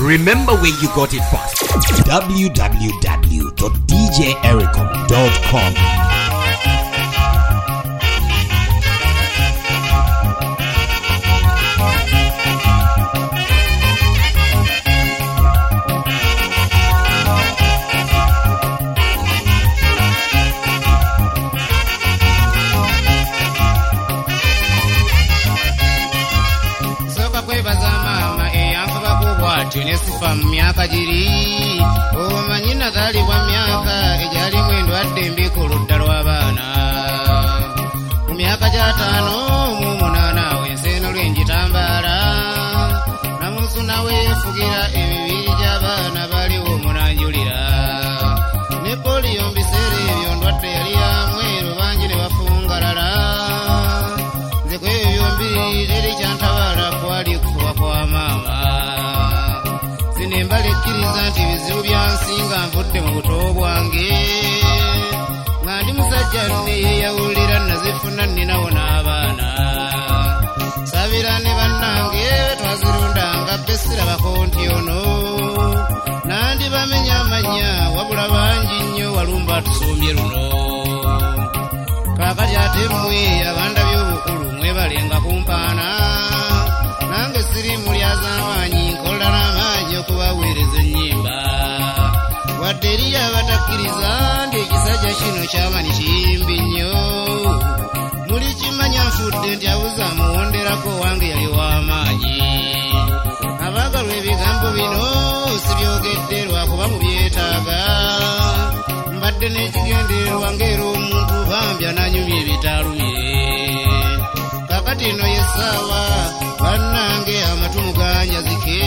Remember where you got it first. www.djericom.com. Tunesifa myaka jiri omanyina gali wa myaka ejali mwendo adembi ku ludda lw'abaana ku myaka gya 5 mu 8 wenseno lwenjitambaala namusu nawe yefugira emibiri gy'abaana baliwo munanjulira ne poliyo mbiseera ebyo ndwadde yali yamweru bangi ne bafungalala nze kwebyo mbiri teri kyantabaala kwali kufuba kwa maama mbalekkiriza nti bizibu byansinga nvudde mu buto bwange nga ndi musajja neyeyawulira nazifuna nninawo n'abaana sabira ne bannange twazirundanga besirabako nti ono nandi bamenya amanya wabula bangi nnyo walumba tusumbye luno kaakati ate mmwe abanda by'obukulu mwebalenga kumpaana nange siri mulyazaamaanyi nkola n'amaanyi okubaweereza ennyimba wadde eriyo abatakkiriza nti ekisajja kino kyamani kiyimbi nnyo muli kimanya nfudde nti abuze amuwonderako wange yali w'amaanyi abaagalwa ebigambo bino sibyogedde lwakuba mubyetaaga mbadde n'ekigendererwa ng'era omuntu bambya n'anyumya ebitaalumire kakati eno yessaawa bannange amatu muganyazike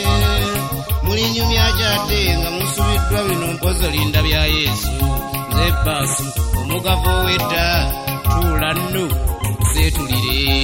mulinyumya kyadde nga musubiddwa bino mpozo linda bya Yesu nze bbaasi omugavu ow'edda tuula nno seetulire.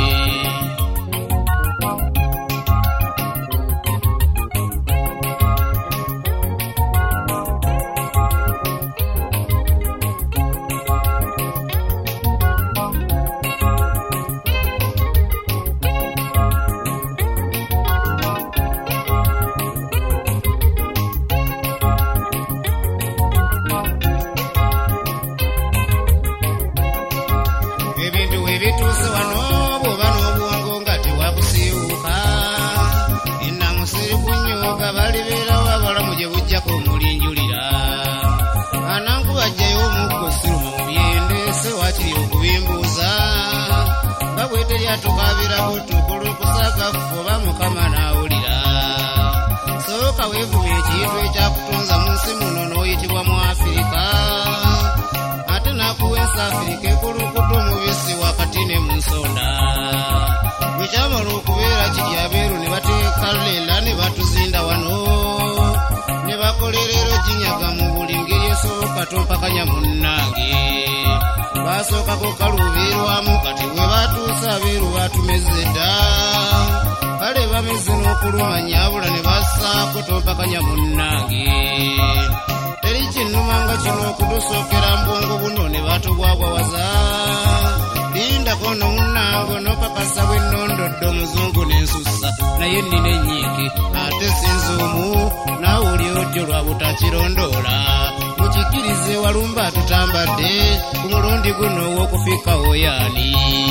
Ebituuse wano bw'oba n'obwongo nga tewakusiiwuka ennamusiri kunyooga balibeerawo abalamu gye bujjako omulinjulira anankubajjayo omuggo siruma mu byende se wakiri okubimbuuza nga bweteryatukaabirako tukulukusagafu oba mukama n'awulira sooka weevume ekintu ekyakutonza mu nsi muno n'oyitibwa mu Afirika ate nakuwensa Afirika ekulukuta omubisi wakati ne mu nsonda bwe kyamala okubeera kiri abeeru ne bateeka leela ne batuzinda wano ne bakolerero kinyaga mu buli ngeri esooka tompakanya munnange baasookako kaluubiirwamu kati bwe batuusa abeeru batumeze dda kale bameze n'okulumanya abula ne bassaako tompakanya munnange teri kinnuma nga kino okutusookera mbongo buno ne batubwabwawaza lindako nomunnango nokakasa bwe nnondodde omuzungu n'ensussa naye nnina ennyingi ate sinzuumu naawe oli odyo lwa butakirondoola mukikkirize walumba tutambadde ku mulundi guno ow'okufikawo yaani.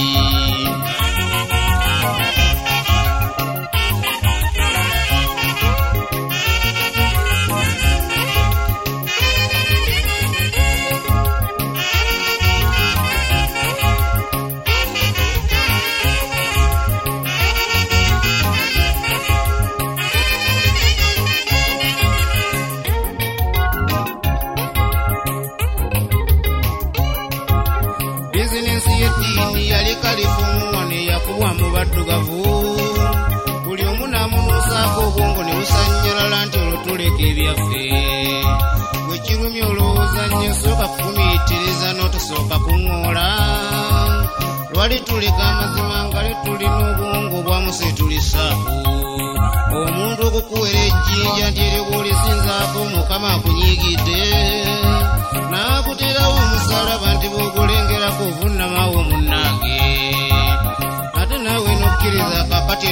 Bizinensi y'eddiini yali kalifumu ne yakubwa mu baddugavu buli omu n'amunuusaako obwongo ne busannyalala nti olwo tuleka ebyaffe bwe kirumya olowooza nnyo sooka kufumiitiriza n'otosooka kuŋŋoola lwali tuleka amazima nga le tulina obwongo obwamuse tulisaaku omuntu okukuwera ejjinja nti eryoba olisinzaako mukama akunyiigidde n'akuterawo omusalaba nti ovunnamawo munnange ate naawe nokkiriza kakati eno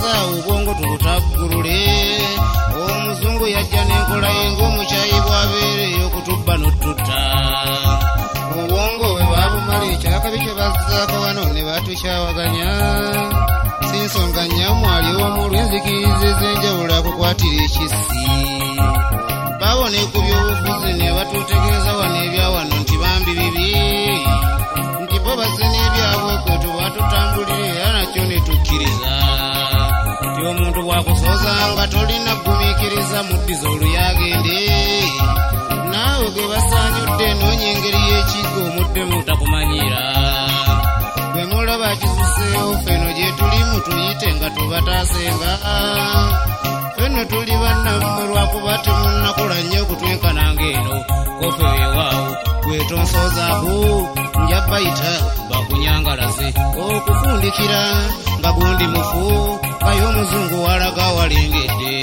awo obwongo tubutaggulule. Omuzungu yajja n'enkola ye ng'omukyayi bw'abeereyo okutubba n'otutta. Obwongo bwe baabumala ekyakabi kye bazzaako wano ne batukyawaganya. Si nsonga nnyamwali omulwa enzikiriza ez'enjawulo akukwatira ekissi. Baabona ku by'obufuzi ne batutegeeza wano ebya wano nti bambi bibi. Nti bo bazze n'ebyabwe kwe tuba tutambulire era nakyo ne tukkiriza. Nti omuntu bw'akusooza nga tolina kugumiikiriza muddiza oluyagende. Naawe ge basaanyudde noonya engeri y'ekigga omuddemu takumanyira. Bwe mulaba kisuseewo ffeno gye tulimu tuyite nga tubataasenga. Ffenno tuli bannammwe lwakuba temunnakola nnyo okutwenkana ng'eno. Kofe weewaawo gwetonsoozaako nja bayita bakunyangalaze. Okufundikira nga gundi mufu kayo omuzungu walaga walengedde.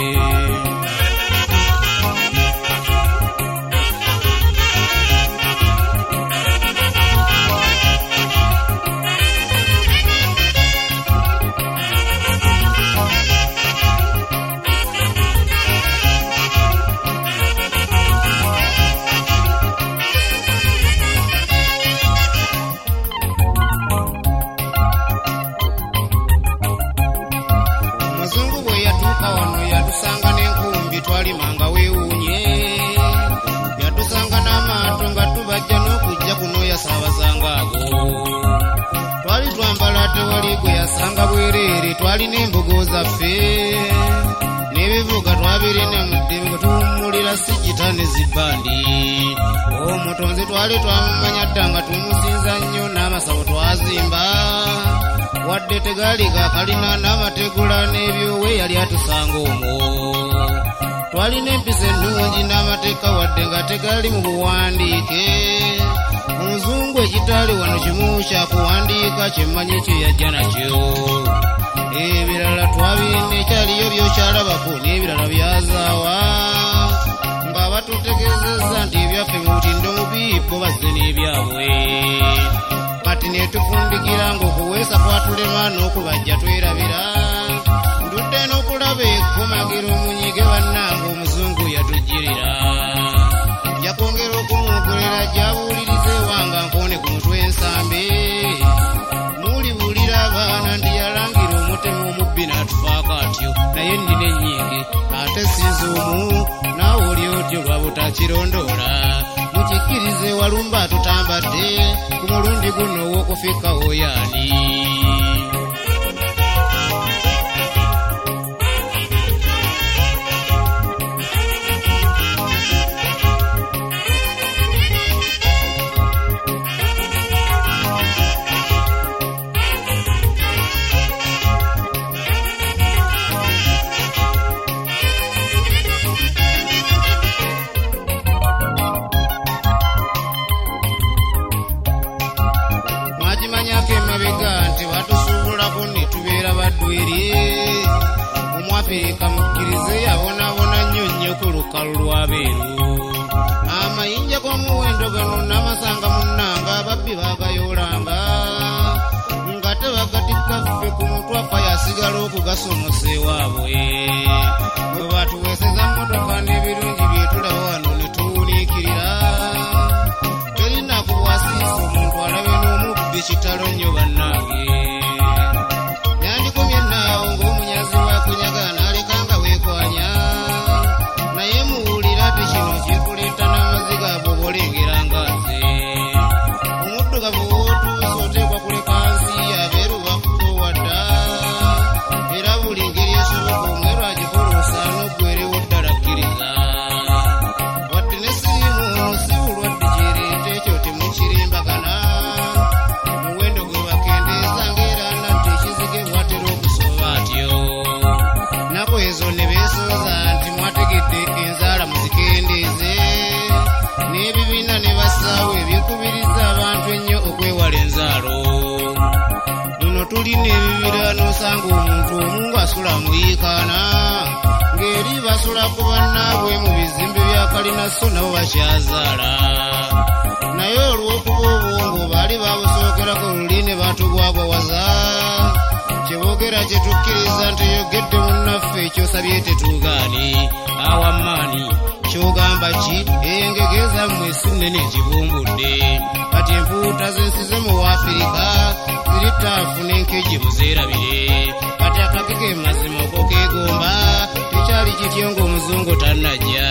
Yatusanga n'enkumbi twalimanga weewuunye. Yatusanga n'amaato nga tubajja n'okujja kuno yasabazanga ago. Twali twambala tewali gwe yasanga bwereere. Twalina embogo zaffe n'ebivuga twabirina mu ddembe tuwummulira sigita ne zibbandi. Omutonzi twali twamumanya dda nga tumusinza nnyo n'amasawo twazimba. Wadde tegaali gaakalina n'amategula n'ebyowe yali atusanga omwo. Twalina empisa ennungi n'amateeka wadde nga tegaali mu buwandiike. Omuzungu ekitaali wano kimu kyakuwandiika kyemmanyi kye yajja nakyo. Ebirala twabirina ekyaliyo byokyalabako n'ebirala byazaawa. Nga batutegeezezza nti ebyaffe mu butindo mubiibo bazze n'ebyabwe. Kati ne tufundikira ng'okuweesa kwatulema n'okubajja twerabira. Ndudde n'okulaba ekkomagiro omunyige bannange omuzungu yatujjirira. Nja kwongera okumwogolera gy'abuuliriza ewanga nkoone ku mutwe ensambe. Mulibuulira abaana ndi yalangira omutemu omubbi n'atufaako atyo. Naye nnina ennyingi ate sinza omu naawe oli otyo lwa butakirondoola. Mukikkirize walumba tutambadde ku mulundi guno ow'okufikawo yaani. Mwakimanyako emabega nti batusuubulako ne tubeera baddweri. Omwafirika mukkirize yabonaabona nnyo nnyo ku lukalu lw'abeeru. Amayinja g'omuwendo gano n'amasanga munnanga ababbi baagayoolanga. Nga tebagatikka ffe ku mutwafa yasigala okugasomosa ewaabwe. Bwe batuweeseza mmotoka n'ebirungi bye tulaba wano ne tuwuniikirira. Terina kubwasiisa omuntu alabe n'omubbi kitalo nnyo bannange. Yandikomye naawo ng'omunyazi bw'akunyaga n'aleka nga weekwanya. Naye muwulira ate kino kikuleeta n'amaziga bw'obolengera nga nze. Omuddugavu w'otuusa oteekwa kuleka nsi abeeru bakutowadda. Era buli ngeri esoboka omweru agikola osaana oggwerewo ddala kkiriza. Wadde ne siriimu ono si bulwadde kyereeta ekyo temukirimbagana. Muwendo gwe bakendeeza ng'era natti ekizige bwatera okusooba atyo. Nako ezo ne beesooza nti mwategedde enzaala muzikendeeze. N'ebibiina ne bassaawo ebyekubiriza abantu ennyo okwewala enzaalo. Luno tulina ebibira n'osanga omuntu omu ng'asula muyiikaana. Ng'eri basula ku bannaabwe mu bizimbe bya kalina so nabo bakyazaala. Naye olw'okuba obwongo baali babusookerako luli ne batugwagwawaza. Kyeboogera era kyetukkiriza nti yogedde munnaffe kyosabye tetugaane awammaani kyogamba ki engege zammwe sinene ekibumbudde kati empuuta zensize mu Afirika ziri ttaafu n'enkejje muzeerabire kati akagege mazima okokeegomba tekyali kityo ng'omuzungu tannajja.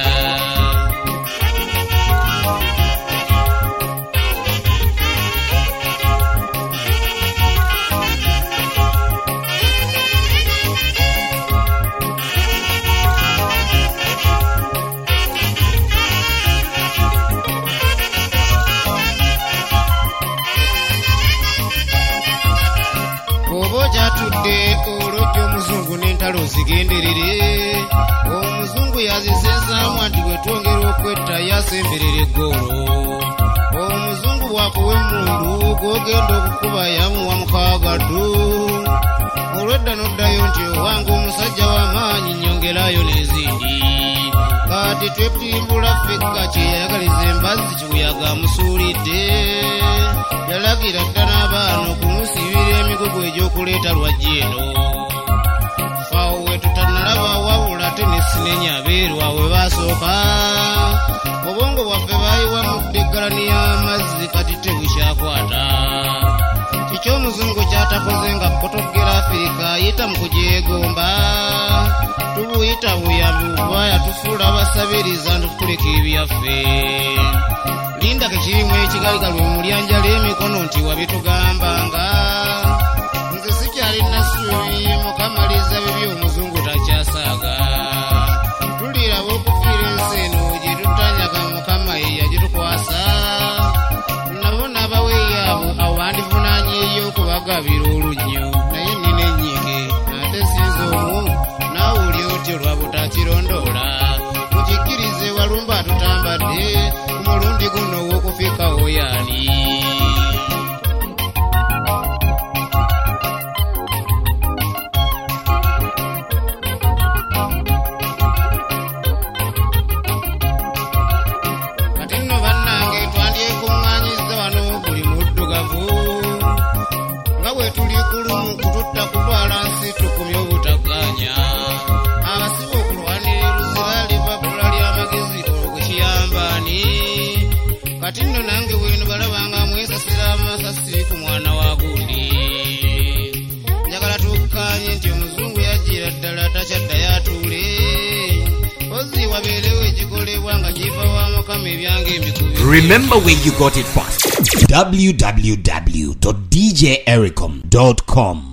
Kyatudde olw'ojja omuzungu n'entalo zigenderere omuzungu yazisensaamu nti bwe twongera okwetta yasemberera eggoolo omuzungu bw'akuwa emmundu gw'ogenda okukuba yamuwa mukaagaddu olw'edda n'oddayo nti owange omusajja w'amaanyi nnyongerayo n'ezindi kati twetimbula ffekka kyeyayagaliza embazzi kibuyaga amusuulidde yalagira dda n'abaana okumusibira emigugu egy'okuleeta lwajja eno fawo we tutannalaba wabula ate n'essinenya abeerwa we baasooka obwongo bwaffe baayiwamudde eggalani y'amazzi kati tebukyakwata kiky'omuzungu kyatakoze nga kotogera Afirika ayita mu kugyegomba tubuyita buyambi bubaya tufuula abasabiriza ntutuleka ebyaffe linda kekirimu ekigaligalwe mu mulyanjala emikono nti wabitugambanga nze sikyalina ssuubi mukamaliza bibi omuzungu takyasaaga tuliraba okufiira ensi eno gye tutanyaga mukama ye yagitukwasa nabo n'abaweeyaabo abo bandivunaanyeeyo okubagabira olunnyo naye nina ennyinge ate sinza omu naawe oli otyo lwa butakirondoola mukikkirize walumba atutambadde ku mulundi guno w'okufikawo yaali. Kati nno bannange twandyekuŋŋaanyiza wano buli muddugavu nga bwe tuli kulumu kututta kutwala nsi tukumye obutaganya abasiba okulwanira eruzira livabula ly'amagezi okukiyambaani kati nno nange bweno balabanga mwesasira amasasi ku mwana wa gundi njagala tukkaanye nti omuzungu yajjira ddala takyadda yatuule ozi wabeerewo ekikolebwa nga kiva wa mukama ebyange emikubi. Remember where you got it first. www.djericom.com